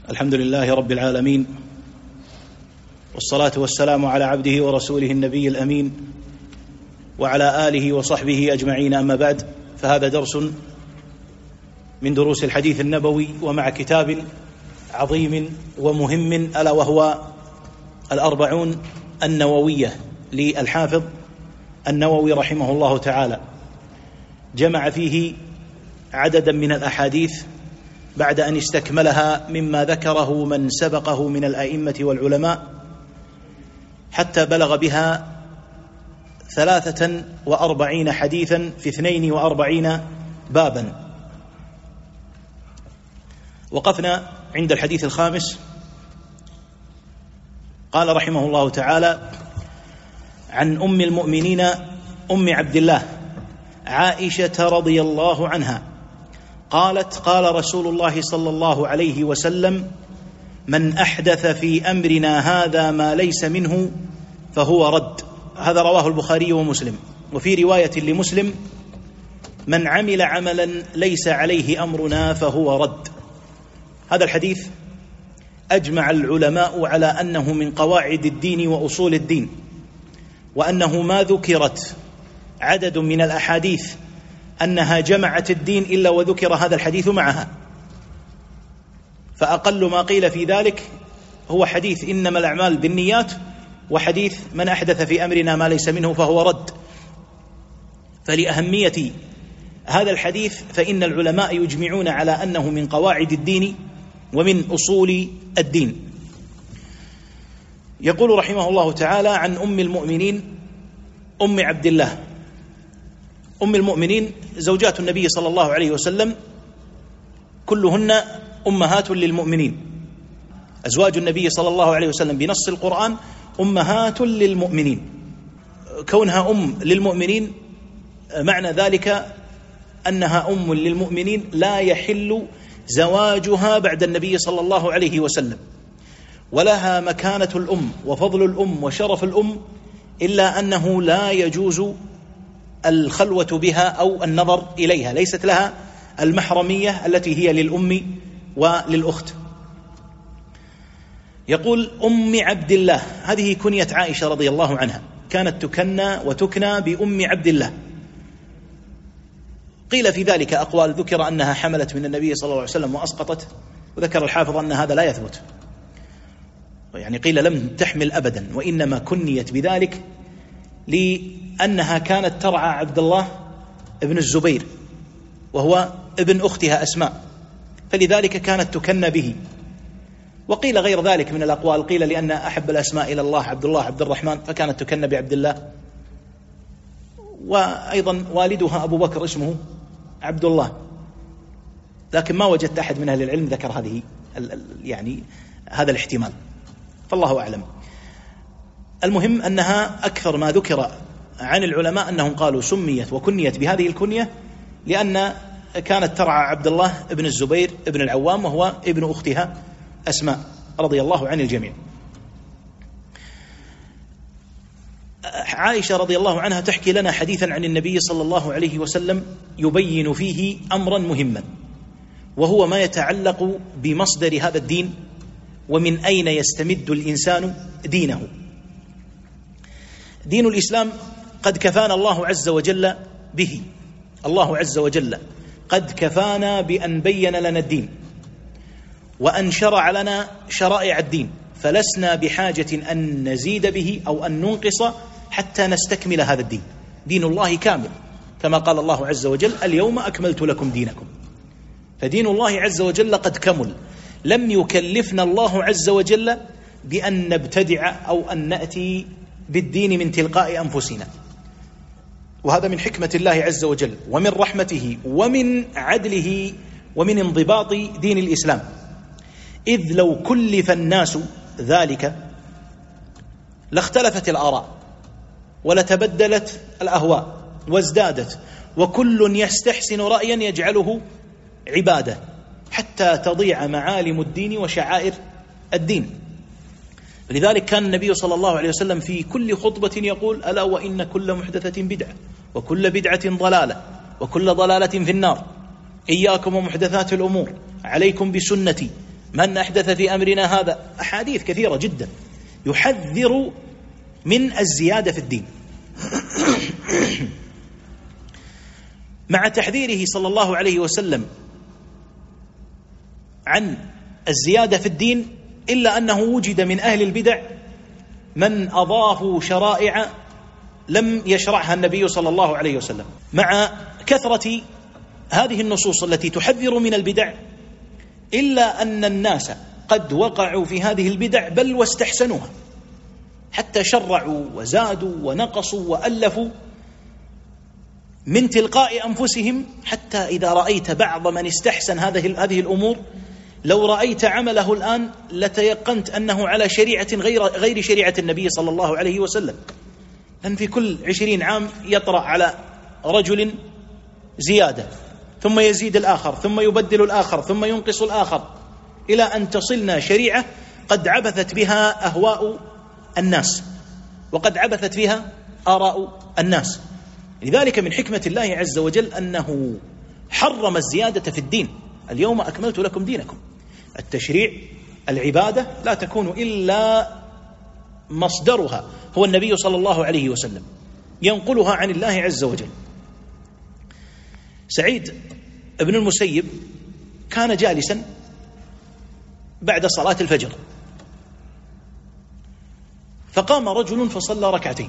الحمد لله رب العالمين، والصلاة والسلام على عبده ورسوله النبي الأمين وعلى آله وصحبه أجمعين. أما بعد، فهذا درس من دروس الحديث النبوي، ومع كتاب عظيم ومهم ألا وهو 40 النووية للحافظ النووي رحمه الله تعالى. جمع فيه عددا من الأحاديث بعد أن استكملها مما ذكره من سبقه من الأئمة والعلماء، حتى بلغ بها 43 حديثا في 42 بابا. وقفنا عند الحديث الخامس. قال رحمه الله تعالى: عن أم المؤمنين أم عبد الله عائشة رضي الله عنها قالت: قال رسول الله صلى الله عليه وسلم: من أحدث في أمرنا هذا ما ليس منه فهو رد. هذا رواه البخاري ومسلم. وفي رواية لمسلم: من عمل عملا ليس عليه أمرنا فهو رد. هذا الحديث أجمع العلماء على أنه من قواعد الدين وأصول الدين، وأنه ما ذكرت عدد من الأحاديث أنها جمعت الدين إلا وذكر هذا الحديث معها. فأقل ما قيل في ذلك هو حديث إنما الأعمال بالنيات، وحديث من أحدث في أمرنا ما ليس منه فهو رد. فلأهمية هذا الحديث فإن العلماء يجمعون على أنه من قواعد الدين ومن أصول الدين. يقول رحمه الله تعالى: عن أم المؤمنين أم عبد الله. أم المؤمنين زوجات النبي صلى الله عليه وسلم كلهن أمهات للمؤمنين. أزواج النبي صلى الله عليه وسلم بنص القرآن أمهات للمؤمنين. كونها أم للمؤمنين معنى ذلك أنها أم للمؤمنين لا يحل زواجها بعد النبي صلى الله عليه وسلم، ولها مكانة الأم وفضل الأم وشرف الأم، إلا أنه لا يجوز الخلوة بها أو النظر إليها، ليست لها المحرمية التي هي للأم وللأخت. يقول: أم عبد الله. هذه كنية عائشة رضي الله عنها، كانت تكنى وتكنى بأم عبد الله. قيل في ذلك أقوال، ذكر أنها حملت من النبي صلى الله عليه وسلم وأسقطت، وذكر الحافظ أن هذا لا يثبت، يعني قيل لم تحمل أبدا، وإنما كنيت بذلك لأنها كانت ترعى عبد الله ابن الزبير وهو ابن أختها أسماء، فلذلك كانت تكنى به. وقيل غير ذلك من الأقوال، قيل لأن أحب الأسماء إلى الله عبد الله عبد الرحمن، فكانت تكنى بعبد الله. وأيضا والدها أبو بكر اسمه عبد الله، لكن ما وجدت أحد من أهل العلم ذكر هذه يعني هذا الاحتمال، فالله أعلم. المهم أنها أكثر ما ذكر عن العلماء أنهم قالوا سميت وكنيت بهذه الكنية لأن كانت ترعى عبد الله ابن الزبير ابن العوام وهو ابن أختها أسماء رضي الله عن الجميع. عائشة رضي الله عنها تحكي لنا حديثا عن النبي صلى الله عليه وسلم يبين فيه أمرا مهما، وهو ما يتعلق بمصدر هذا الدين ومن أين يستمد الإنسان دينه. دين الإسلام قد كفانا الله عز وجل به. الله عز وجل قد كفانا بأن بين لنا الدين وأن شرع لنا شرائع الدين، فلسنا بحاجة أن نزيد به أو أن ننقص حتى نستكمل هذا الدين. دين الله كامل، كما قال الله عز وجل: اليوم أكملت لكم دينكم. فدين الله عز وجل قد كمل، لم يكلفنا الله عز وجل بأن نبتدع أو أن نأتي بالدين من تلقاء أنفسنا. وهذا من حكمة الله عز وجل ومن رحمته ومن عدله ومن انضباط دين الإسلام. إذ لو كلف الناس ذلك لاختلفت الآراء ولتبدلت الأهواء وازدادت، وكل يستحسن رأيا يجعله عبادة، حتى تضيع معالم الدين وشعائر الدين. لذلك كان النبي صلى الله عليه وسلم في كل خطبة يقول: ألا وإن كل محدثة بدعة وكل بدعة ضلالة وكل ضلالة في النار، إياكم ومحدثات الأمور، عليكم بسنتي من أحدث في أمرنا هذا، أحاديث كثيرة جدا يحذر من الزيادة في الدين. مع تحذيره صلى الله عليه وسلم عن الزيادة في الدين، إلا أنه وجد من أهل البدع من أضافوا شرائع لم يشرعها النبي صلى الله عليه وسلم. مع كثرة هذه النصوص التي تحذر من البدع، إلا أن الناس قد وقعوا في هذه البدع بل واستحسنوها، حتى شرعوا وزادوا ونقصوا وألفوا من تلقاء أنفسهم، حتى إذا رأيت بعض من استحسن هذه الأمور، لو رأيت عمله الآن لتيقنت أنه على شريعة غير شريعة النبي صلى الله عليه وسلم. أن في كل 20 عام يطرأ على رجل زيادة، ثم يزيد الآخر، ثم يبدل الآخر، ثم ينقص الآخر، إلى أن تصلنا شريعة قد عبثت بها أهواء الناس، وقد عبثت بها آراء الناس. لذلك من حكمة الله عز وجل أنه حرم الزيادة في الدين. اليوم أكملت لكم دينكم. التشريع، العبادة لا تكون إلا مصدرها هو النبي صلى الله عليه وسلم، ينقلها عن الله عز وجل. سعيد بن المسيب كان جالسا بعد صلاة الفجر، فقام رجل فصلى ركعتين،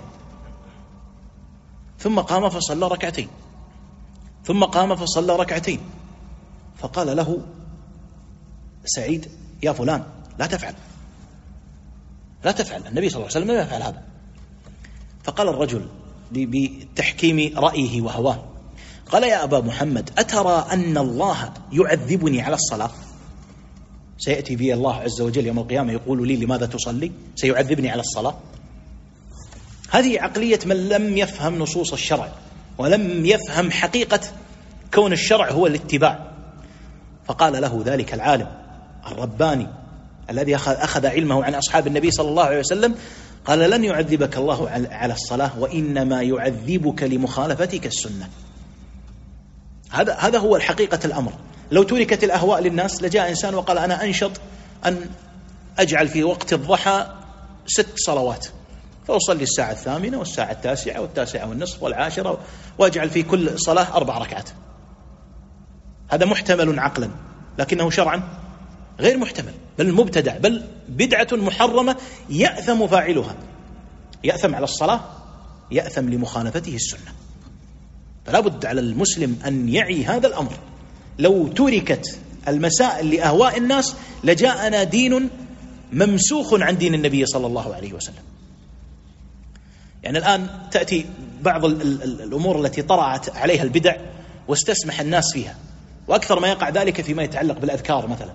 ثم قام فصلى ركعتين، ثم قام فصلى ركعتين، فقال له سعيد: يا فلان، لا تفعل، لا تفعل، النبي صلى الله عليه وسلم لا يفعل هذا. فقال الرجل بتحكيم رأيه وهواه، قال: يا أبا محمد، أترى أن الله يعذبني على الصلاة؟ سيأتي بي الله عز وجل يوم القيامة يقول لي: لماذا تصلي؟ سيعذبني على الصلاة. هذه عقلية من لم يفهم نصوص الشرع، ولم يفهم حقيقة كون الشرع هو الاتباع. فقال له ذلك العالم الرباني الذي أخذ علمه عن أصحاب النبي صلى الله عليه وسلم، قال: لن يعذبك الله على الصلاة، وإنما يعذبك لمخالفتك السنة. هذا هو الحقيقة الأمر. لو تركت الأهواء للناس لجاء إنسان وقال: أنا أنشط أن أجعل في وقت الضحى 6 صلوات، فأصلي الساعة 8 والساعة 9 والتاسعة والنصف والعاشرة، وأجعل في كل صلاة 4 ركعات. هذا محتمل عقلا، لكنه شرعا غير محتمل، بل مبتدع، بل بدعة محرمة يأثم فاعلها، يأثم على الصلاة، يأثم لمخالفته السنة. فلا بد على المسلم أن يعي هذا الأمر. لو تركت المسائل لأهواء الناس لجاءنا دين ممسوخ عن دين النبي صلى الله عليه وسلم. يعني الآن تأتي بعض الأمور التي طرأت عليها البدع واستسمح الناس فيها، وأكثر ما يقع ذلك فيما يتعلق بالأذكار مثلا.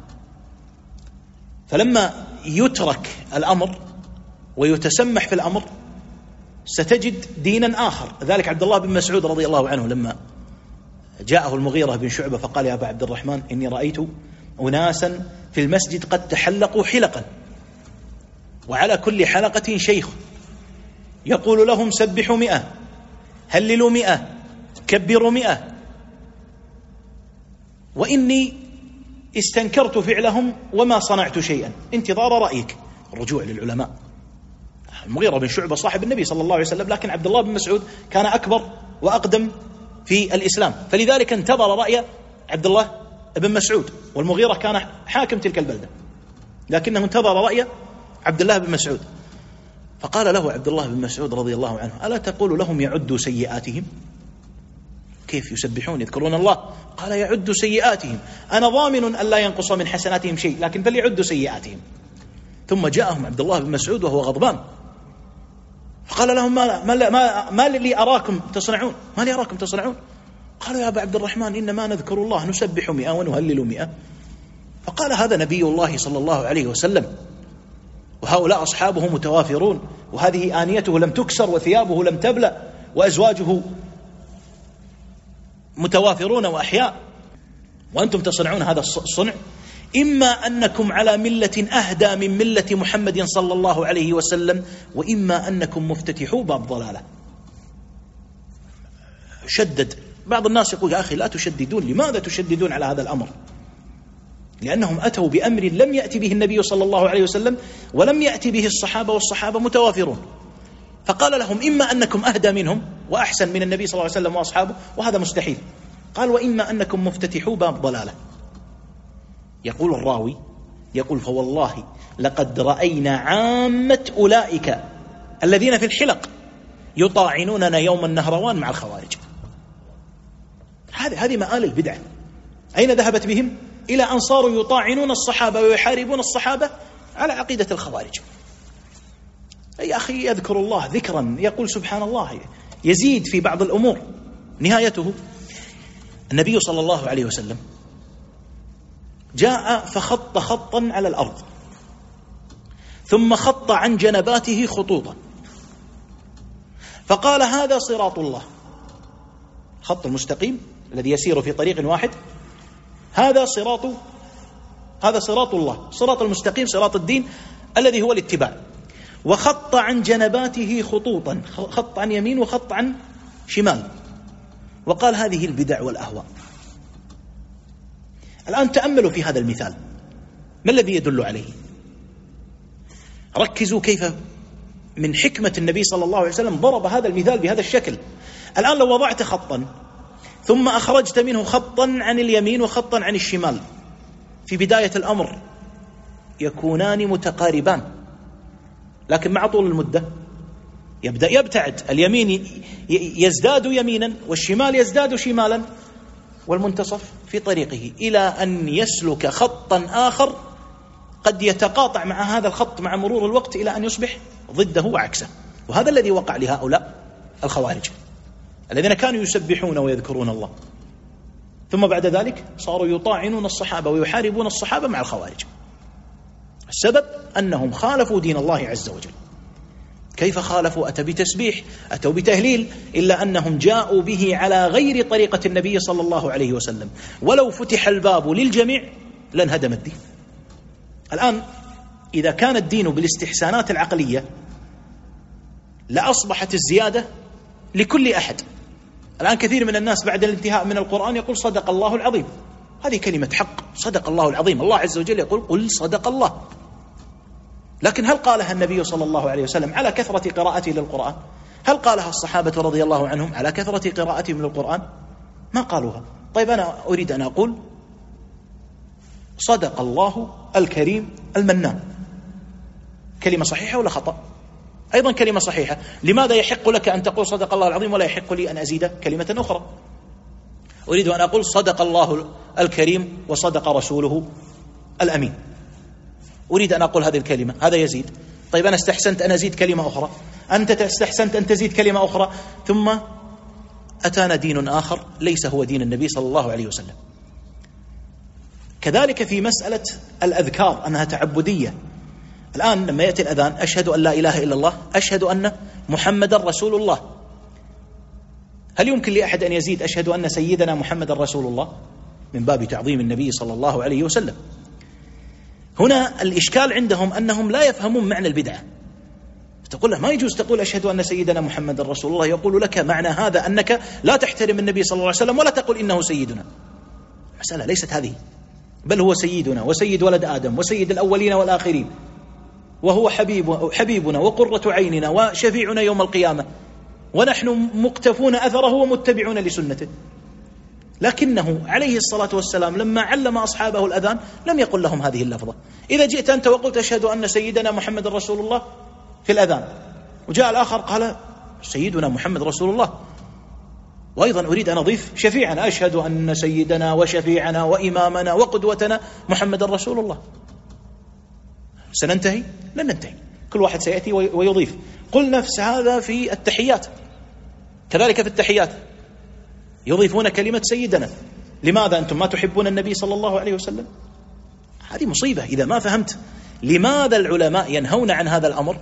فلما يترك الأمر ويتسمح في الأمر ستجد دينا آخر. ذلك عبد الله بن مسعود رضي الله عنه لما جاءه المغيرة بن شعبة فقال: يا أبا عبد الرحمن، إني رأيت أناسا في المسجد قد تحلقوا حلقا، وعلى كل حلقة شيخ يقول لهم: سبحوا 100، هللوا 100، كبروا 100، وإني استنكرت فعلهم وما صنعت شيئا، انتظار رأيك. الرجوع للعلماء. المغيرة بن شعبة صاحب النبي صلى الله عليه وسلم، لكن عبد الله بن مسعود كان أكبر وأقدم في الإسلام، فلذلك انتظر رأي عبد الله بن مسعود، والمغيرة كان حاكم تلك البلدة، لكنه انتظر رأي عبد الله بن مسعود. فقال له عبد الله بن مسعود رضي الله عنه: ألا تقول لهم يعدوا سيئاتهم؟ كيف يسبحون يذكرون الله؟ قال: يعدوا سيئاتهم، أنا ضامن أن لا ينقص من حسناتهم شيء، لكن فليعدوا سيئاتهم. ثم جاءهم عبد الله بن مسعود وهو غضبان، فقال لهم: ما لي أراكم تصنعون؟ ما لي أراكم تصنعون؟ قالوا: يا أبا عبد الرحمن، إنما نذكر الله، نسبح 100 ونهلل 100. فقال: هذا نبي الله صلى الله عليه وسلم، وهؤلاء أصحابه متوافرون، وهذه آنيته لم تكسر، وثيابه لم تبلى، وأزواجه متوافرون وأحياء، وأنتم تصنعون هذا الصنع. إما أنكم على ملة أهدى من ملة محمد صلى الله عليه وسلم، وإما أنكم مفتتحوا باب ضلالة. شدد. بعض الناس يقول: يا أخي لا تشددون، لماذا تشددون على هذا الأمر؟ لأنهم أتوا بأمر لم يأتي به النبي صلى الله عليه وسلم ولم يأتي به الصحابة، والصحابة متوافرون. فقال لهم: إما أنكم أهدى منهم وأحسن من النبي صلى الله عليه وسلم وأصحابه، وهذا مستحيل. قال: وإما أنكم مفتتحوا باب ضلالة. يقول الراوي فوالله لقد رأينا عامة أولئك الذين في الحلق يطاعنوننا يوم النهروان مع الخوارج. هذه مآل البدعة. أين ذهبت بهم؟ إلى أن صاروا يطاعنون الصحابة ويحاربون الصحابة على عقيدة الخوارج. يا أخي يذكر الله ذكرا يقول سبحان الله، يزيد في بعض الأمور. نهايته النبي صلى الله عليه وسلم جاء فخط خطا على الأرض، ثم خط عن جنباته خطوطا، فقال: هذا صراط الله، خط المستقيم الذي يسير في طريق واحد، هذا صراط الله، صراط المستقيم، صراط الدين الذي هو الاتباع. وخط عن جنباته خطوطا، خط عن يمين وخط عن شمال، وقال: هذه البدع والأهواء. الآن تأملوا في هذا المثال، ما الذي يدل عليه؟ ركزوا كيف من حكمة النبي صلى الله عليه وسلم ضرب هذا المثال بهذا الشكل. الآن لو وضعت خطا ثم أخرجت منه خطا عن اليمين وخطا عن الشمال، في بداية الأمر يكونان متقاربان، لكن مع طول المدة يبدأ يبتعد، اليمين يزداد يمينا والشمال يزداد شمالا، والمنتصف في طريقه، إلى أن يسلك خطا آخر قد يتقاطع مع هذا الخط مع مرور الوقت إلى أن يصبح ضده وعكسه. وهذا الذي وقع لهؤلاء الخوارج الذين كانوا يسبحون ويذكرون الله، ثم بعد ذلك صاروا يطاعنون الصحابة ويحاربون الصحابة مع الخوارج. السبب أنهم خالفوا دين الله عز وجل. كيف خالفوا؟ أتوا بتسبيح، أتوا بتهليل، إلا أنهم جاءوا به على غير طريقة النبي صلى الله عليه وسلم. ولو فتح الباب للجميع لانهدم الدين. الآن إذا كان الدين بالاستحسانات العقلية لأصبحت الزيادة لكل أحد. الآن كثير من الناس بعد الانتهاء من القرآن يقول: صدق الله العظيم. هذه كلمة حق، صدق الله العظيم. الله عز وجل يقول: قل صدق الله. لكن هل قالها النبي صلى الله عليه وسلم على كثرة قراءته للقرآن؟ هل قالها الصحابة رضي الله عنهم على كثرة قراءتهم للقرآن؟ ما قالوها. طيب أنا أريد أن أقول صدق الله الكريم المنان، كلمة صحيحة ولا خطأ؟ أيضا كلمة صحيحة. لماذا يحق لك أن تقول صدق الله العظيم ولا يحق لي أن أزيد كلمة أخرى؟ أريد أن أقول صدق الله الكريم وصدق رسوله الأمين، أريد أن أقول هذه الكلمة، هذا يزيد. طيب أنا استحسنت أن أزيد كلمة أخرى، أنت استحسنت أن تزيد كلمة أخرى، ثم أتانا دين آخر ليس هو دين النبي صلى الله عليه وسلم. كذلك في مسألة الأذكار أنها تعبدية. الآن لما يأتي الأذان: أشهد أن لا إله إلا الله، أشهد أن محمد رسول الله. هل يمكن لأحد أن يزيد أشهد أن سيدنا محمد رسول الله؟ من باب تعظيم النبي صلى الله عليه وسلم. هنا الإشكال عندهم أنهم لا يفهمون معنى البدعة. تقول له: ما يجوز تقول أشهد أن سيدنا محمد رسول الله. يقول لك: معنى هذا أنك لا تحترم النبي صلى الله عليه وسلم ولا تقول إنه سيدنا. المسألة ليست هذه، بل هو سيدنا وسيد ولد آدم وسيد الأولين والآخرين، وهو حبيبنا وقرة عيننا وشفيعنا يوم القيامة، ونحن مقتفون أثره ومتبعون لسنته. لكنه عليه الصلاة والسلام لما علم أصحابه الأذان لم يقل لهم هذه اللفظة. إذا جئت أنت وقلت أشهد أن سيدنا محمد رسول الله في الأذان، وجاء الآخر قال سيدنا محمد رسول الله، وأيضا أريد أن أضيف شفيعنا، أشهد أن سيدنا وشفيعنا وإمامنا وقدوتنا محمد رسول الله، سننتهي؟ لن ننتهي، كل واحد سيأتي ويضيف. قل نفس هذا في التحيات، كذلك في التحيات يضيفون كلمة سيدنا. لماذا أنتم ما تحبون النبي صلى الله عليه وسلم؟ هذه مصيبة إذا ما فهمت. لماذا العلماء ينهون عن هذا الأمر؟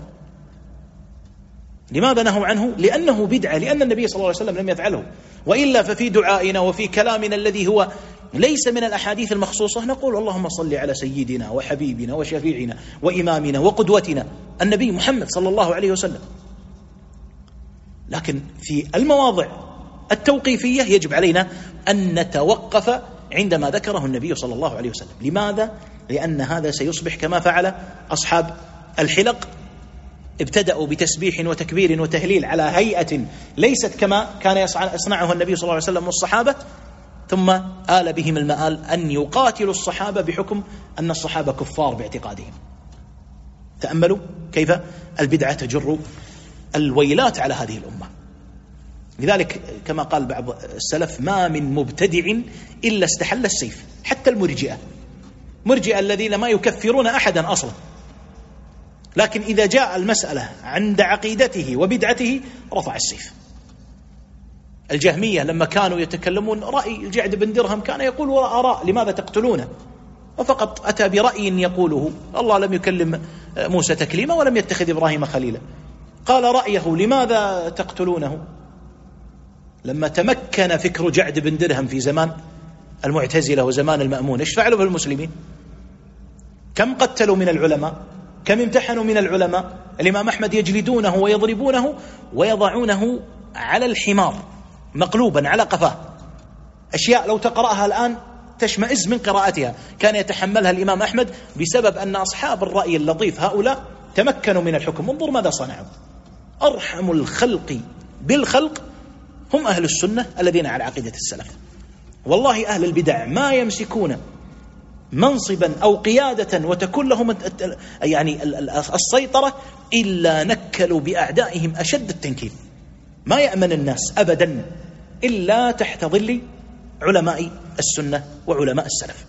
لماذا نهوا عنه؟ لأنه بدعة، لأن النبي صلى الله عليه وسلم لم يفعله. وإلا ففي دعائنا وفي كلامنا الذي هو ليس من الأحاديث المخصوصة نقول اللهم صل على سيدنا وحبيبنا وشفيعنا وإمامنا وقدوتنا النبي محمد صلى الله عليه وسلم. لكن في المواضع التوقيفية يجب علينا أن نتوقف عندما ذكره النبي صلى الله عليه وسلم. لماذا؟ لأن هذا سيصبح كما فعل أصحاب الحلق، ابتدأوا بتسبيح وتكبير وتهليل على هيئة ليست كما كان يصنعه النبي صلى الله عليه وسلم والصحابة، ثم آل بهم المآل أن يقاتلوا الصحابة بحكم أن الصحابة كفار باعتقادهم. تأملوا كيف البدعة تجر الويلات على هذه الأمة. لذلك كما قال بعض السلف: ما من مبتدع إلا استحل السيف. حتى مرجئة الذين ما يكفرون أحدا أصلا، لكن إذا جاء المسألة عند عقيدته وبدعته رفع السيف. الجهمية لما كانوا يتكلمون رأي الجعد بن درهم كان يقول: آراء، لماذا تقتلونه؟ وفقط أتى برأي يقوله. الله لم يكلم موسى تكليما ولم يتخذ إبراهيم خليلا. قال رأيه: لماذا تقتلونه؟ لما تمكن فكر جعد بن درهم في زمان المعتزلة وزمان المأمون، ايش فعلوا بالمسلمين؟ كم قتلوا من العلماء، كم امتحنوا من العلماء. الإمام أحمد يجلدونه ويضربونه ويضعونه على الحمار مقلوبا على قفاه. أشياء لو تقرأها الآن تشمئز من قراءتها، كان يتحملها الإمام أحمد بسبب أن أصحاب الرأي اللطيف هؤلاء تمكنوا من الحكم. انظر ماذا صنعوا. أرحم الخلق بالخلق هم أهل السنة الذين على عقيدة السلف. والله أهل البدع ما يمسكون منصبا أو قيادة وتكون لهم يعني السيطرة إلا نكلوا بأعدائهم أشد التنكيل. ما يأمن الناس أبدا إلا تحت ظل علماء السنة وعلماء السلف.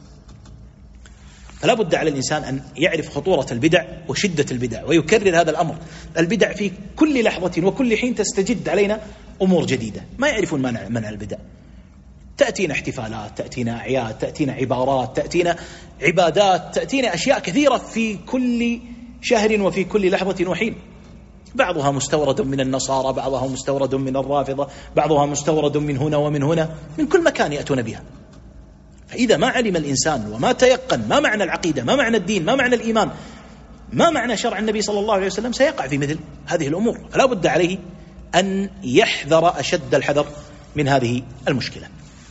فلا بد على الإنسان أن يعرف خطورة البدع وشدة البدع ويكرر هذا الأمر. البدع في كل لحظة وكل حين تستجد علينا أمور جديدة. ما يعرفون منع البدع. تأتينا احتفالات، تأتينا أعياد، تأتينا عبارات، تأتينا عبادات، تأتينا أشياء كثيرة في كل شهر وفي كل لحظة وحين. بعضها مستورد من النصارى، بعضها مستورد من الرافضة، بعضها مستورد من هنا ومن هنا، من كل مكان يأتون بها. فإذا ما علم الإنسان وما تيقن ما معنى العقيدة، ما معنى الدين، ما معنى الإيمان، ما معنى شرع النبي صلى الله عليه وسلم، سيقع في مثل هذه الأمور. فلا بد عليه أن يحذر أشد الحذر من هذه المشكلة.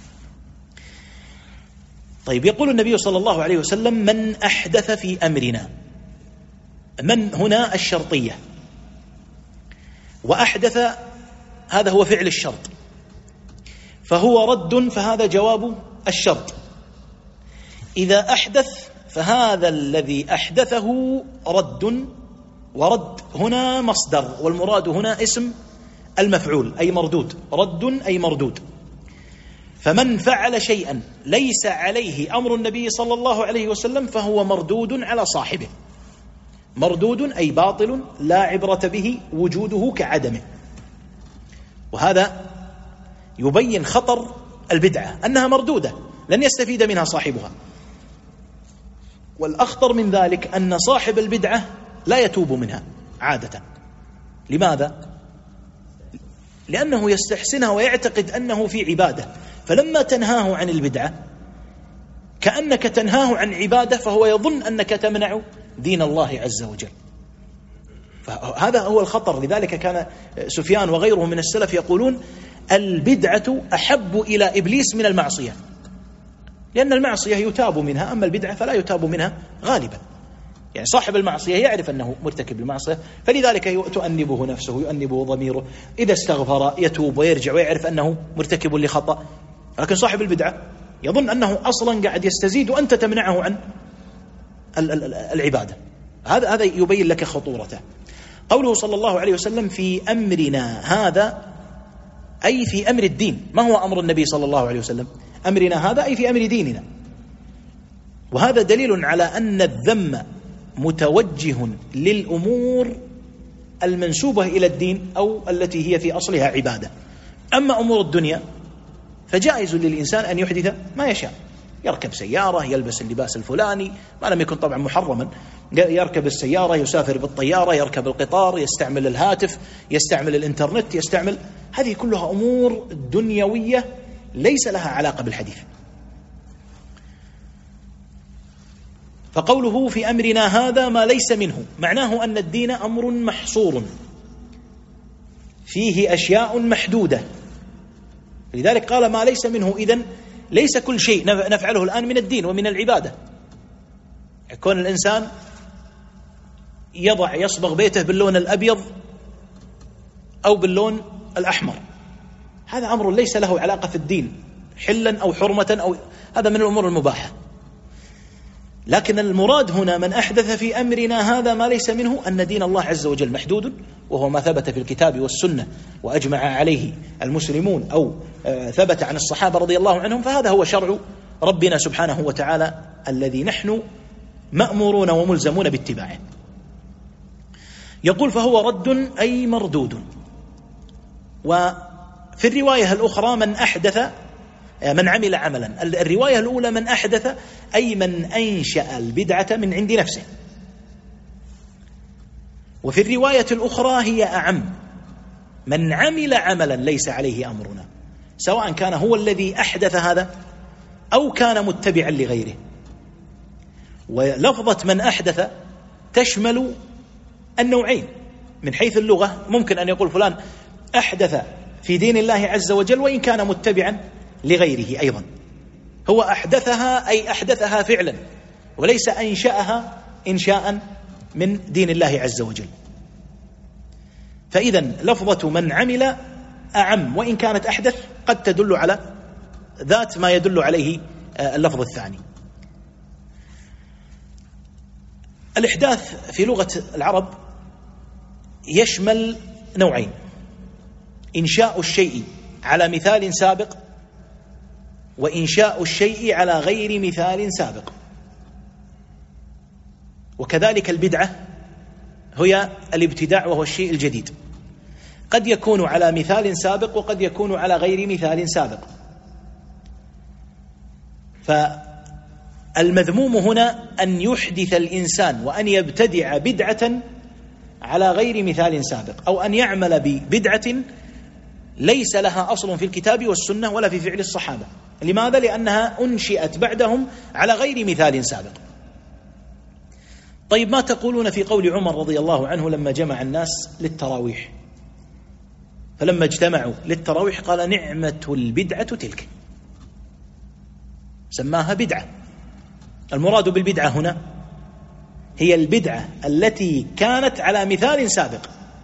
طيب، يقول النبي صلى الله عليه وسلم: من أحدث في أمرنا. من هنا الشرطية، وأحدث هذا هو فعل الشرط، فهو رد، فهذا جواب الشرط. إذا أحدث فهذا الذي أحدثه رد، ورد هنا مصدر، والمراد هنا اسم المفعول أي مردود. رد أي مردود. فمن فعل شيئا ليس عليه أمر النبي صلى الله عليه وسلم فهو مردود على صاحبه. مردود أي باطل لا عبرة به وجوده كعدمه. وهذا يبين خطر البدعة، أنها مردودة لن يستفيد منها صاحبها. والأخطر من ذلك أن صاحب البدعة لا يتوب منها عادة. لماذا؟ لأنه يستحسنها ويعتقد أنه في عبادة، فلما تنهاه عن البدعة كأنك تنهاه عن عبادة، فهو يظن أنك تمنع دين الله عز وجل. فهذا هو الخطر. لذلك كان سفيان وغيره من السلف يقولون: البدعة أحب إلى إبليس من المعصية، لأن المعصية يتاب منها، أما البدعة فلا يتاب منها غالبا. يعني صاحب المعصية يعرف أنه مرتكب المعصية، فلذلك تؤنبه نفسه، يؤنبه ضميره، إذا استغفر يتوب ويرجع ويعرف أنه مرتكب لخطأ. لكن صاحب البدعة يظن أنه أصلا قاعد يستزيد وأنت تمنعه عن العبادة. هذا يبين لك خطورته. قوله صلى الله عليه وسلم: في أمرنا هذا، أي في أمر الدين. ما هو أمر النبي صلى الله عليه وسلم؟ أمرنا هذا أي في أمر ديننا. وهذا دليل على أن الذم متوجه للأمور المنسوبة إلى الدين أو التي هي في أصلها عبادة. أما أمور الدنيا فجائز للإنسان أن يحدث ما يشاء، يركب سيارة، يلبس اللباس الفلاني ما لم يكن طبعا محرما، يركب السيارة، يسافر بالطيارة، يركب القطار، يستعمل الهاتف، يستعمل الإنترنت، يستعمل، هذه كلها أمور دنيوية ليس لها علاقة بالحديث. فقوله في أمرنا هذا ما ليس منه، معناه أن الدين أمر محصور فيه أشياء محدودة. لذلك قال ما ليس منه. إذن ليس كل شيء نفعله الآن من الدين ومن العبادة. يكون الإنسان يصبغ بيته باللون الأبيض أو باللون الأحمر، هذا أمر ليس له علاقة في الدين حلا أو حرمة، أو هذا من الأمور المباحة. لكن المراد هنا من أحدث في أمرنا هذا ما ليس منه، أن دين الله عز وجل محدود، وهو ما ثبت في الكتاب والسنة وأجمع عليه المسلمون أو ثبت عن الصحابة رضي الله عنهم، فهذا هو شرع ربنا سبحانه وتعالى الذي نحن مأمورون وملزمون باتباعه. يقول فهو رد أي مردود. وفي الرواية الأخرى من أحدث من عمل عملا. الرواية الأولى من أحدث أي من أنشأ البدعة من عند نفسه، وفي الرواية الأخرى هي أعم، من عمل عملا ليس عليه أمرنا، سواء كان هو الذي أحدث هذا أو كان متبعا لغيره. ولفظة من أحدث تشمل النوعين من حيث اللغة، ممكن أن يقول فلان أحدث في دين الله عز وجل وإن كان متبعا لغيره أيضا، هو أحدثها أي أحدثها فعلا، وليس أنشأها إنشاء من دين الله عز وجل. فإذا لفظة من عمل أعم، وإن كانت أحدث قد تدل على ذات ما يدل عليه اللفظ الثاني. الإحداث في لغة العرب يشمل نوعين: إنشاء الشيء على مثال سابق، وإنشاء الشيء على غير مثال سابق. وكذلك البدعة هي الابتداع، وهو الشيء الجديد، قد يكون على مثال سابق وقد يكون على غير مثال سابق. فالمذموم هنا أن يحدث الإنسان وأن يبتدع بدعة على غير مثال سابق، أو أن يعمل ببدعة ليس لها أصل في الكتاب والسنة ولا في فعل الصحابة. لماذا؟ لأنها أنشئت بعدهم على غير مثال سابق. طيب، ما تقولون في قول عمر رضي الله عنه لما جمع الناس للتراويح؟ فلما اجتمعوا للتراويح قال: نعمة البدعة تلك، سماها بدعة. المراد بالبدعة هنا هي البدعة التي كانت على مثال سابق.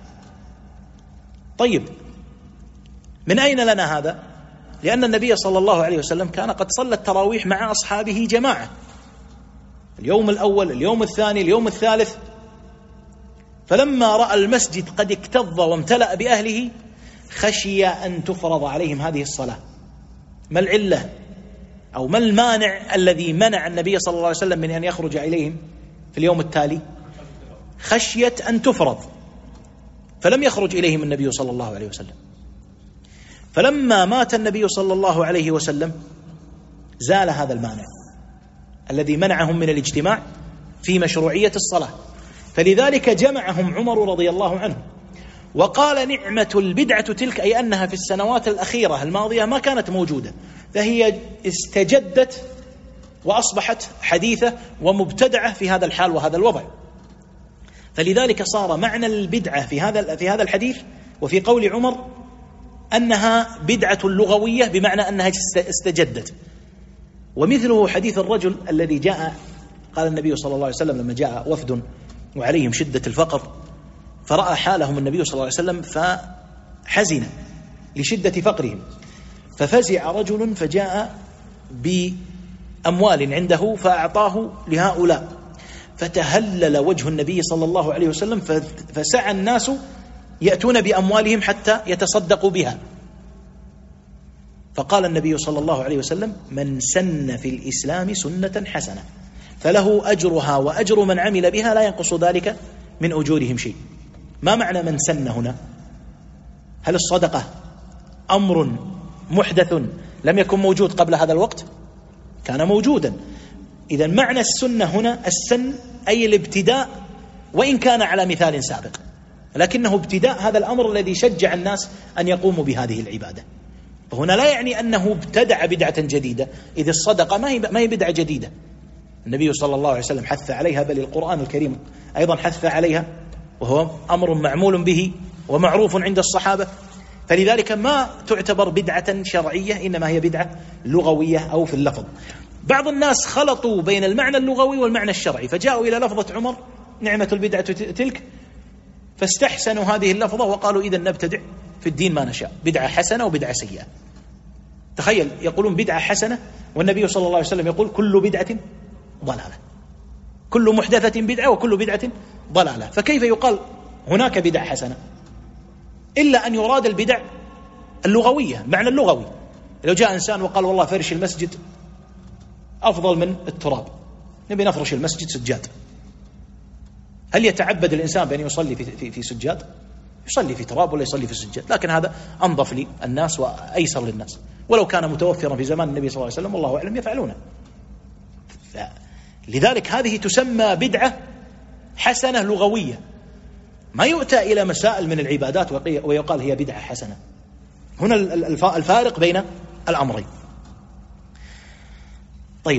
طيب، من أين لنا هذا؟ لأن النبي صلى الله عليه وسلم كان قد صلى التراويح مع أصحابه جماعة، اليوم الأول، اليوم الثاني، اليوم الثالث. فلما رأى المسجد قد اكتظ وامتلأ بأهله خشي أن تفرض عليهم هذه الصلاة. ما العلة أو ما المانع الذي منع النبي صلى الله عليه وسلم من أن يخرج إليهم في اليوم التالي؟ خشية أن تفرض، فلم يخرج إليهم النبي صلى الله عليه وسلم. فلما مات النبي صلى الله عليه وسلم زال هذا المانع الذي منعهم من الاجتماع في مشروعية الصلاة، فلذلك جمعهم عمر رضي الله عنه وقال: نعمة البدعة تلك، أي أنها في السنوات الأخيرة الماضية ما كانت موجودة، فهي استجدت وأصبحت حديثة ومبتدعة في هذا الحال وهذا الوضع. فلذلك صار معنى البدعة في هذا الحديث وفي قول عمر أنها بدعة لغوية، بمعنى أنها استجدت. ومثله حديث الرجل الذي جاء، قال النبي صلى الله عليه وسلم لما جاء وفد وعليهم شدة الفقر، فرأى حالهم النبي صلى الله عليه وسلم فحزن لشدة فقرهم، ففزع رجل فجاء بأموال عنده فأعطاه لهؤلاء، فتهلل وجه النبي صلى الله عليه وسلم، فسعى الناس يأتون بأموالهم حتى يتصدقوا بها. فقال النبي صلى الله عليه وسلم: من سن في الإسلام سنة حسنة فله أجرها وأجر من عمل بها لا ينقص ذلك من أجورهم شيء. ما معنى من سن هنا؟ هل الصدقة أمر محدث لم يكن موجود قبل هذا الوقت؟ كان موجودا. إذن معنى السنة هنا السن أي الابتداء، وإن كان على مثال سابق، لكنه ابتداء هذا الأمر الذي شجع الناس أن يقوموا بهذه العبادة. فهنا لا يعني أنه ابتدع بدعة جديدة، إذ الصدقة ما هي بدعة جديدة. النبي صلى الله عليه وسلم حث عليها، بل القرآن الكريم أيضا حث عليها، وهو أمر معمول به ومعروف عند الصحابة. فلذلك ما تعتبر بدعة شرعية، إنما هي بدعة لغوية أو في اللفظ. بعض الناس خلطوا بين المعنى اللغوي والمعنى الشرعي، فجاءوا إلى لفظة عمر نعمة البدعة تلك، فاستحسنوا هذه اللفظة وقالوا إذا نبتدع في الدين ما نشاء، بدعة حسنة وبدعة سيئة. تخيل، يقولون بدعة حسنة والنبي صلى الله عليه وسلم يقول كل بدعة ضلالة، كل محدثة بدعة وكل بدعة ضلالة، فكيف يقال هناك بدعة حسنة؟ إلا أن يراد البدع اللغوية، معنى اللغوي. لو جاء إنسان وقال والله فرش المسجد أفضل من التراب، نبي نفرش المسجد سجاد، هل يتعبد الإنسان بأن يصلي في سجاد؟ يصلي في تراب ولا يصلي في السجاد، لكن هذا أنظف للناس وأيسر للناس، ولو كان متوفرا في زمان النبي صلى الله عليه وسلم والله أعلم يفعلونه. لذلك هذه تسمى بدعة حسنة لغوية، ما يؤتى إلى مسائل من العبادات ويقال هي بدعة حسنة. هنا الفارق بين الأمرين. طيب،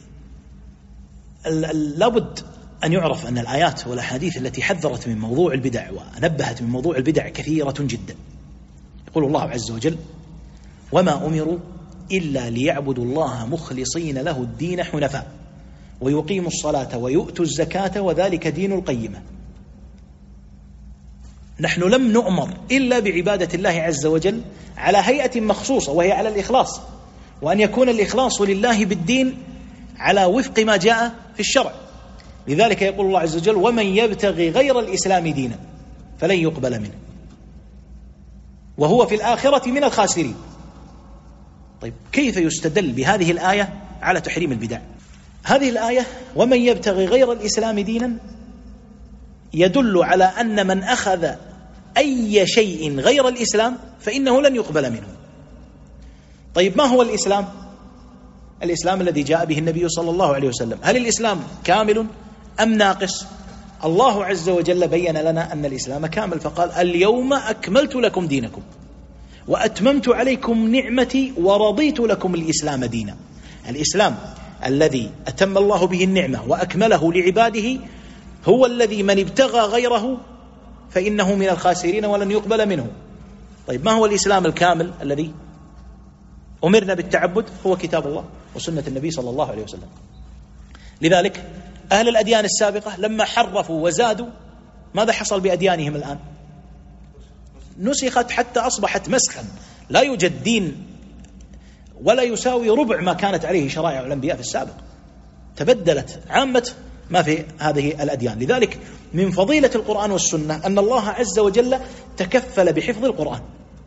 لابد أن يعرف أن الآيات والأحاديث التي حذرت من موضوع البدع ونبهت من موضوع البدع كثيرة جدا. يقول الله عز وجل: وما أمروا إلا ليعبدوا الله مخلصين له الدين حنفاء ويقيموا الصلاة ويؤتوا الزكاة وذلك دين القيمة. نحن لم نؤمر إلا بعبادة الله عز وجل على هيئة مخصوصة، وهي على الإخلاص، وأن يكون الإخلاص لله بالدين على وفق ما جاء في الشرع. لذلك يقول الله عز وجل: ومن يبتغي غير الإسلام دينا فلن يقبل منه وهو في الآخرة من الخاسرين. طيب، كيف يستدل بهذه الآية على تحريم البدع؟ هذه الآية ومن يبتغي غير الإسلام دينا يدل على أن من أخذ أي شيء غير الإسلام فإنه لن يقبل منه. طيب، ما هو الإسلام؟ الإسلام الذي جاء به النبي صلى الله عليه وسلم. هل الإسلام كامل أم ناقص؟ الله عز وجل بين لنا أن الإسلام كامل، فقال: اليوم أكملت لكم دينكم وأتممت عليكم نعمتي ورضيت لكم الإسلام دينا. الإسلام الذي أتم الله به النعمة وأكمله لعباده هو الذي من ابتغى غيره فإنه من الخاسرين ولن يقبل منه. طيب، ما هو الإسلام الكامل الذي أمرنا بالتعبد؟ هو كتاب الله وسنة النبي صلى الله عليه وسلم. لذلك أهل الأديان السابقة لما حرفوا وزادوا، ماذا حصل بأديانهم الآن؟ نسخت حتى أصبحت مسخا، لا يوجد دين ولا يساوي ربع ما كانت عليه شرائع الأنبياء في السابق، تبدلت عامة ما في هذه الأديان. لذلك من فضيلة القرآن والسنة أن الله عز وجل تكفل بحفظ القرآن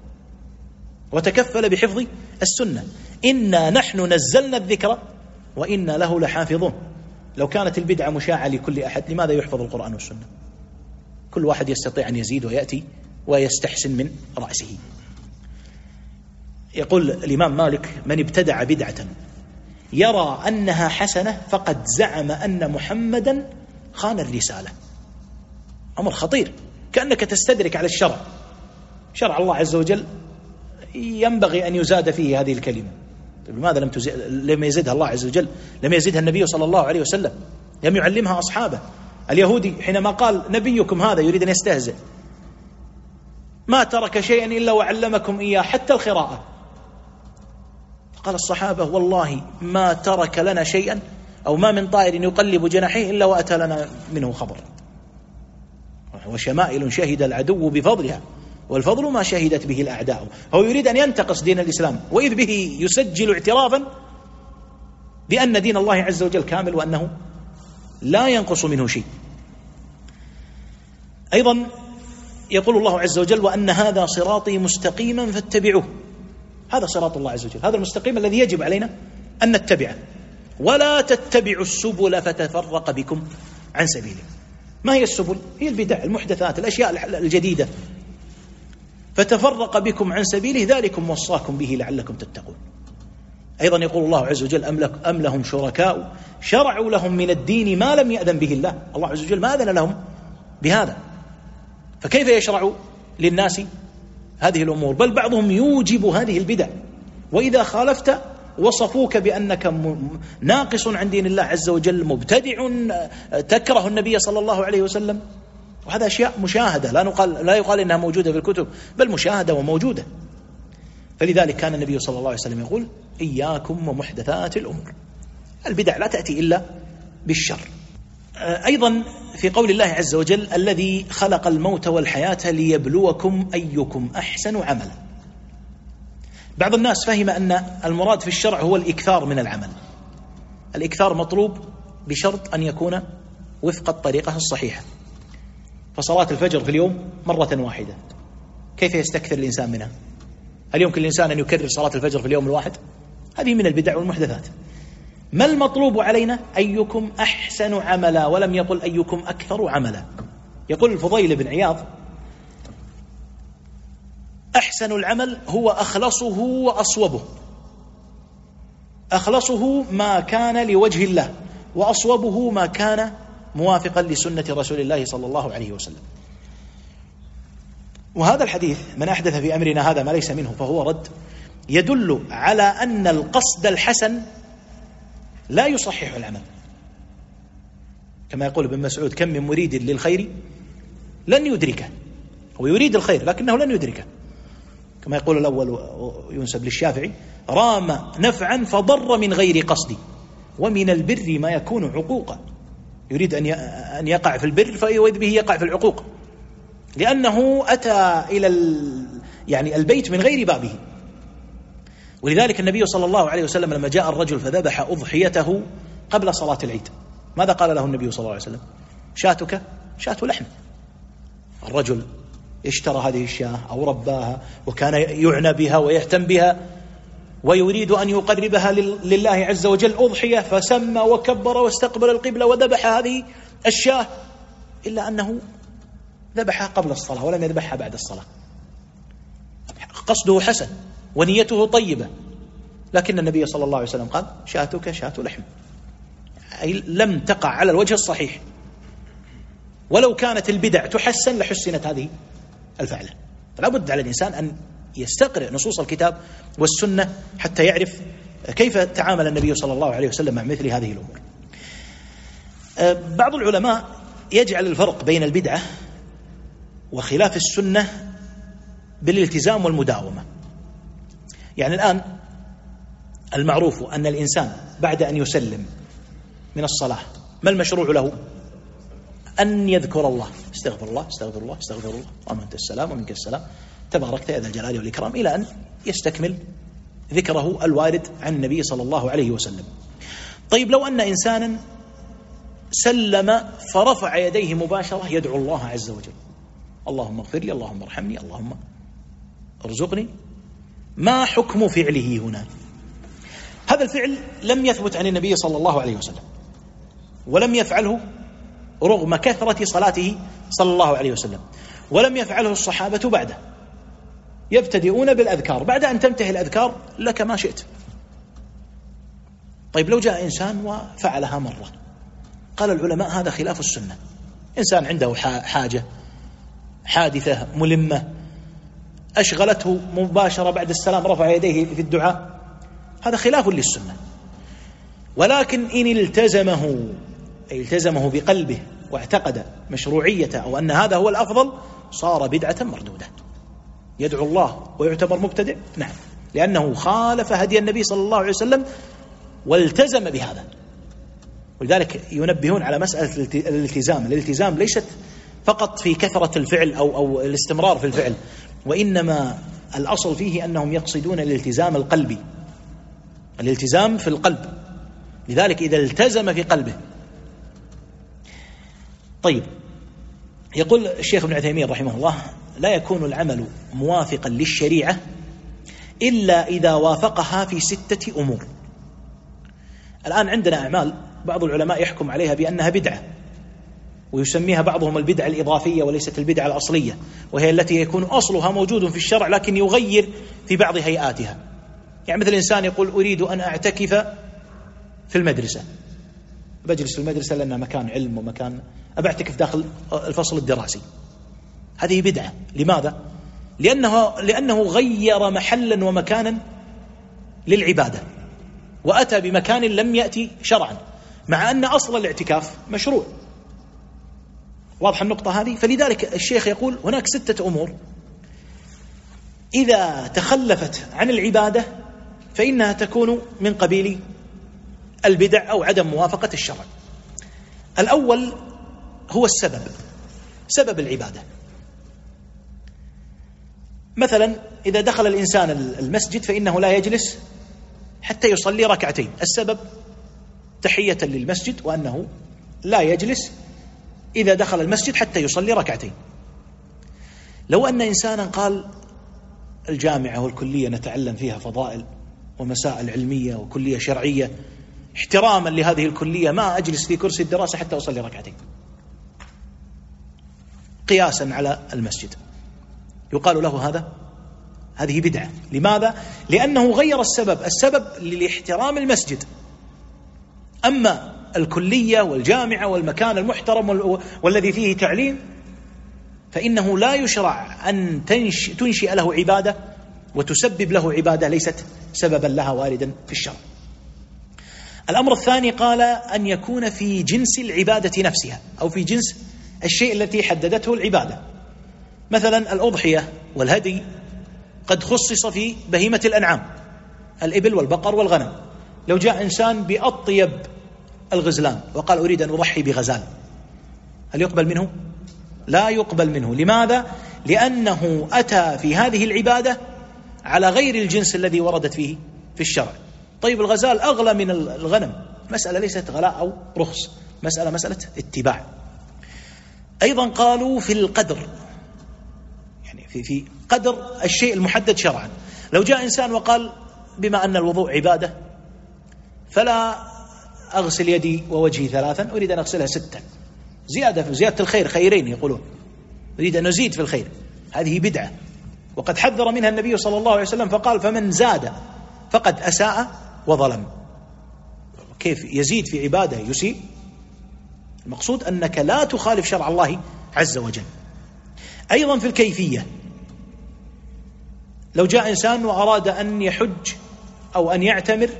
وتكفل بحفظ السنة. إنا نحن نزلنا الذكر وإنا له لحافظون. لو كانت البدعة مشاعة لكل أحد، لماذا يحفظ القرآن والسنة؟ كل واحد يستطيع أن يزيد ويأتي ويستحسن من رأسه. يقول الإمام مالك: من ابتدع بدعة يرى أنها حسنة فقد زعم أن محمدا خان الرسالة. أمر خطير، كأنك تستدرك على الشرع. شرع الله عز وجل ينبغي أن يزاد فيه هذه الكلمة. لماذا لم يزدها الله عز وجل؟ لم يزدها النبي صلى الله عليه وسلم، لم يعلمها أصحابه. اليهودي حينما قال نبيكم هذا يريد أن يستهزئ، ما ترك شيئا إلا وعلمكم إياه حتى القراءة. قال الصحابة: والله ما ترك لنا شيئا أو ما من طائر يقلب جناحيه إلا وأتى لنا منه خبر. وشمائل شهد العدو بفضلها والفضل ما شهدت به الأعداء. هو يريد أن ينتقص دين الإسلام، وإذ به يسجل اعترافا بأن دين الله عز وجل كامل وأنه لا ينقص منه شيء. أيضا يقول الله عز وجل: وأن هذا صراطي مستقيما فاتبعوه. هذا صراط الله عز وجل، هذا المستقيم الذي يجب علينا أن نتبعه. ولا تتبعوا السبل فتفرق بكم عن سبيله. ما هي السبل؟ هي البدع، المحدثات، الأشياء الجديدة. فتفرق بكم عن سبيله ذلكم وصاكم به لعلكم تتقون. أيضا يقول الله عز وجل: أم لهم شركاء شرعوا لهم من الدين ما لم يأذن به الله. الله عز وجل ما أذن لهم بهذا، فكيف يشرع للناس هذه الأمور؟ بل بعضهم يوجب هذه البدع، وإذا خالفت وصفوك بأنك ناقص عن دين الله عز وجل، مبتدع، تكره النبي صلى الله عليه وسلم. وهذا أشياء مشاهدة، لا يقال إنها موجودة في الكتب، بل مشاهدة وموجودة. فلذلك كان النبي صلى الله عليه وسلم يقول: إياكم ومحدثات الأمور. البدع لا تأتي إلا بالشر. أيضا في قول الله عز وجل: الذي خلق الموت والحياة ليبلوكم أيكم أحسن عملا. بعض الناس فهم أن المراد في الشرع هو الإكثار من العمل. الإكثار مطلوب بشرط أن يكون وفق الطريقة الصحيحة. فصلاة الفجر في اليوم مرة واحدة، كيف يستكثر الإنسان منها؟ هل يمكن الإنسان أن يكرر صلاة الفجر في اليوم الواحد؟ هذه من البدع والمحدثات. ما المطلوب علينا؟ أيكم أحسن عملا، ولم يقل أيكم أكثر عملا. يقول الفضيل بن عياض: أحسن العمل هو أخلصه وأصوبه. أخلصه ما كان لوجه الله، وأصوبه ما كان موافقا لسنة رسول الله صلى الله عليه وسلم. وهذا الحديث: من أحدث في أمرنا هذا ما ليس منه فهو رد، يدل على أن القصد الحسن لا يصحح العمل. كما يقول ابن مسعود: كم من مريد للخير لن يدركه. هو يريد الخير لكنه لن يدركه. كما يقول الأول ينسب للشافعي: رام نفعا فضر من غير قصد، ومن البر ما يكون عقوقا. يريد أن يقع في البر فإذ به يقع في العقوق، لأنه أتى إلى البيت من غير بابه. ولذلك النبي صلى الله عليه وسلم لما جاء الرجل فذبح أضحيته قبل صلاة العيد، ماذا قال له النبي صلى الله عليه وسلم؟ شاتك شات لحم. الرجل اشترى هذه الشاة أو رباها وكان يعنى بها ويهتم بها ويريد أن يقربها لله عز وجل أضحية، فسمى وكبر واستقبل القبلة وذبح هذه الشاة، إلا أنه ذبحها قبل الصلاة ولم يذبحها بعد الصلاة. قصده حسن ونيته طيبة، لكن النبي صلى الله عليه وسلم قال: شاتك شات لحم، أي لم تقع على الوجه الصحيح. ولو كانت البدع تحسن لحسنت هذه الفعلة. فلا بد على الإنسان أن يستقرئ نصوص الكتاب والسنة حتى يعرف كيف تعامل النبي صلى الله عليه وسلم مع مثل هذه الأمور. بعض العلماء يجعل الفرق بين البدعة وخلاف السنة بالالتزام والمداومة. يعني الآن المعروف أن الإنسان بعد أن يسلم من الصلاة ما المشروع له؟ أن يذكر الله: استغفر الله استغفر الله استغفر الله، وأنت السلام ومنك السلام، تباركت يا ذا الجلال والإكرام، إلى أن يستكمل ذكره الوارد عن النبي صلى الله عليه وسلم. طيب، لو أن إنسانا سلم فرفع يديه مباشرة يدعو الله عز وجل: اللهم اغفر لي، اللهم ارحمني، اللهم ارزقني، ما حكم فعله هنا؟ هذا الفعل لم يثبت عن النبي صلى الله عليه وسلم، ولم يفعله رغم كثرة صلاته صلى الله عليه وسلم، ولم يفعله الصحابة بعده. يبتدئون بالأذكار، بعد أن تنتهي الأذكار لك ما شئت. طيب، لو جاء إنسان وفعلها مرة، قال العلماء هذا خلاف السنة. إنسان عنده حاجة، حادثة ملمة أشغلته مباشرة بعد السلام رفع يديه في الدعاء، هذا خلاف للسنة. ولكن إن التزمه بقلبه واعتقد مشروعيته أو أن هذا هو الأفضل، صار بدعة مردودة. يدعو الله ويعتبر مبتدع؟ نعم، لأنه خالف هدي النبي صلى الله عليه وسلم والتزم بهذا. ولذلك ينبهون على مسألة الالتزام. الالتزام ليست فقط في كثرة الفعل أو الاستمرار في الفعل، وإنما الأصل فيه أنهم يقصدون الالتزام القلبي، الالتزام في القلب. لذلك إذا التزم في قلبه. طيب، يقول الشيخ ابن عثيمين رحمه الله: لا يكون العمل موافقا للشريعة إلا إذا وافقها في 6 أمور. الآن عندنا أعمال بعض العلماء يحكم عليها بأنها بدعة، ويسميها بعضهم البدعة الإضافية وليست البدعة الأصلية، وهي التي يكون أصلها موجود في الشرع لكن يغير في بعض هيئاتها. يعني مثل إنسان يقول: أريد أن أعتكف في المدرسة، بجلس في المدرسة لأنها مكان علم ومكان، أبعتكف داخل الفصل الدراسي. هذه بدعة. لماذا؟ لأنه غير محلا ومكانا للعبادة، وأتى بمكان لم يأتي شرعا، مع أن أصل الاعتكاف مشروع. واضح النقطة هذه؟ فلذلك الشيخ يقول هناك 6 أمور إذا تخلفت عن العبادة فإنها تكون من قبيل البدع أو عدم موافقة الشرع. الأول هو سبب العبادة. مثلا إذا دخل الإنسان المسجد فإنه لا يجلس حتى يصلي ركعتين، السبب تحية للمسجد، وأنه لا يجلس إذا دخل المسجد حتى يصلي ركعتين. لو أن إنسانا قال الجامعة والكلية نتعلم فيها فضائل ومسائل علمية وكلية شرعية، احتراما لهذه الكلية ما أجلس في كرسي الدراسة حتى أصلي ركعتين، قياسا على المسجد، يقال له هذه بدعة. لماذا؟ لأنه غير السبب لاحترام المسجد. أما الكلية والجامعة والمكان المحترم والذي فيه تعليم فإنه لا يشرع أن تنشئ له عبادة وتسبب له عبادة ليست سببا لها واردا في الشرع. الأمر الثاني قال أن يكون في جنس العبادة نفسها أو في جنس الشيء التي حددته العبادة. مثلا الأضحية والهدي قد خصص في بهيمة الأنعام، الإبل والبقر والغنم. لو جاء إنسان بأطيب الغزلان وقال أريد أن أضحي بغزال، هل يقبل منه؟ لا يقبل منه. لماذا؟ لأنه أتى في هذه العبادة على غير الجنس الذي وردت فيه في الشرع. طيب الغزال أغلى من الغنم، مسألة ليست غلاء أو رخص، مسألة اتباع. أيضا قالوا في القدر، يعني في قدر الشيء المحدد شرعا. لو جاء إنسان وقال بما أن الوضوء عبادة فلا أغسل يدي ووجهي 3، أريد أن أغسلها 6، زيادة الخير، خيرين يقولون، أريد أن أزيد في الخير، هذه بدعة، وقد حذر منها النبي صلى الله عليه وسلم فقال فمن زاد فقد أساء وظلم. كيف يزيد في عبادة يسيء؟ المقصود أنك لا تخالف شرع الله عز وجل. أيضا في الكيفية، لو جاء إنسان وأراد أن يحج أو أن يعتمر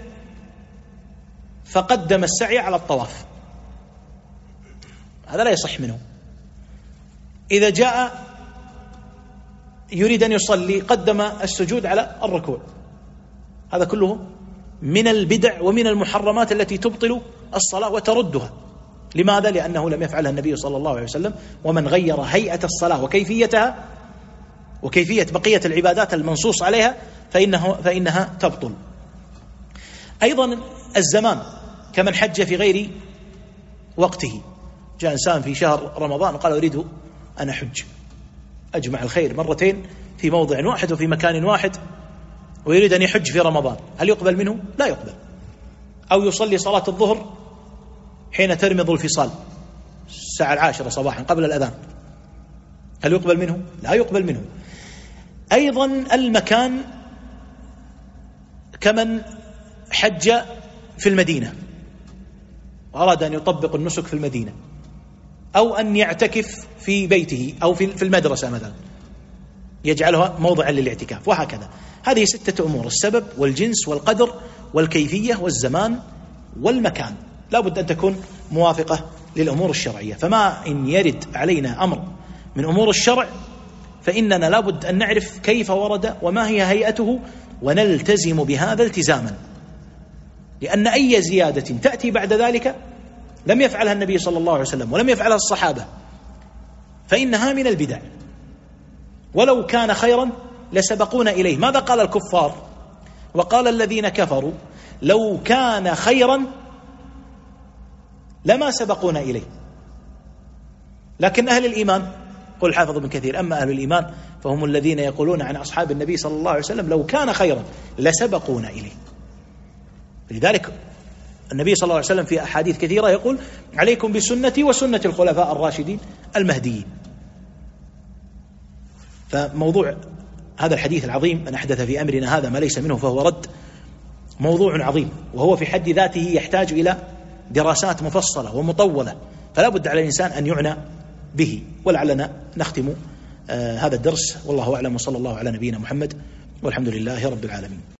فقدم السعي على الطواف، هذا لا يصح منه. إذا جاء يريد أن يصلي قدم السجود على الركوع، هذا كله من البدع ومن المحرمات التي تبطل الصلاة وتردها. لماذا؟ لأنه لم يفعلها النبي صلى الله عليه وسلم، ومن غير هيئة الصلاة وكيفيتها وكيفية بقية العبادات المنصوص عليها فإنها تبطل. أيضا الزمان، كمن حج في غير وقته. جاء إنسان في شهر رمضان وقال أريد أن أحج، أجمع الخير مرتين في موضع واحد وفي مكان واحد، ويريد أن يحج في رمضان، هل يقبل منه؟ لا يقبل. أو يصلي صلاة الظهر حين ترمض الفصال الساعة 10 صباحا قبل الأذان، هل يقبل منه؟ لا يقبل منه. أيضا المكان، كمن حج في المدينة وأراد أن يطبق النسك في المدينة، أو أن يعتكف في بيته أو في المدرسة مثلا، يجعلها موضعا للاعتكاف، وهكذا. هذه 6 أمور: السبب والجنس والقدر والكيفية والزمان والمكان، لا بد أن تكون موافقة للأمور الشرعية. فما إن يرد علينا أمر من أمور الشرع فإننا لا بد أن نعرف كيف ورد وما هي هيئته ونلتزم بهذا التزاما، لأن أي زيادة تأتي بعد ذلك لم يفعلها النبي صلى الله عليه وسلم ولم يفعلها الصحابة فإنها من البدع، ولو كان خيرا لسبقونا إليه. ماذا قال الكفار؟ وقال الذين كفروا لو كان خيرا لما سبقونا إليه. لكن أهل الإيمان، قل حافظ ابن كثير، أما أهل الإيمان فهم الذين يقولون عن أصحاب النبي صلى الله عليه وسلم لو كان خيرا لسبقونا إليه. لذلك النبي صلى الله عليه وسلم في أحاديث كثيرة يقول عليكم بسنتي وسنة الخلفاء الراشدين المهديين. فموضوع هذا الحديث العظيم، من أحدث في أمرنا هذا ما ليس منه فهو رد، موضوع عظيم، وهو في حد ذاته يحتاج إلى دراسات مفصلة ومطولة، فلا بد على الإنسان أن يعنى به. ولعلنا نختم هذا الدرس والله أعلم، وصلى الله على نبينا محمد والحمد لله رب العالمين.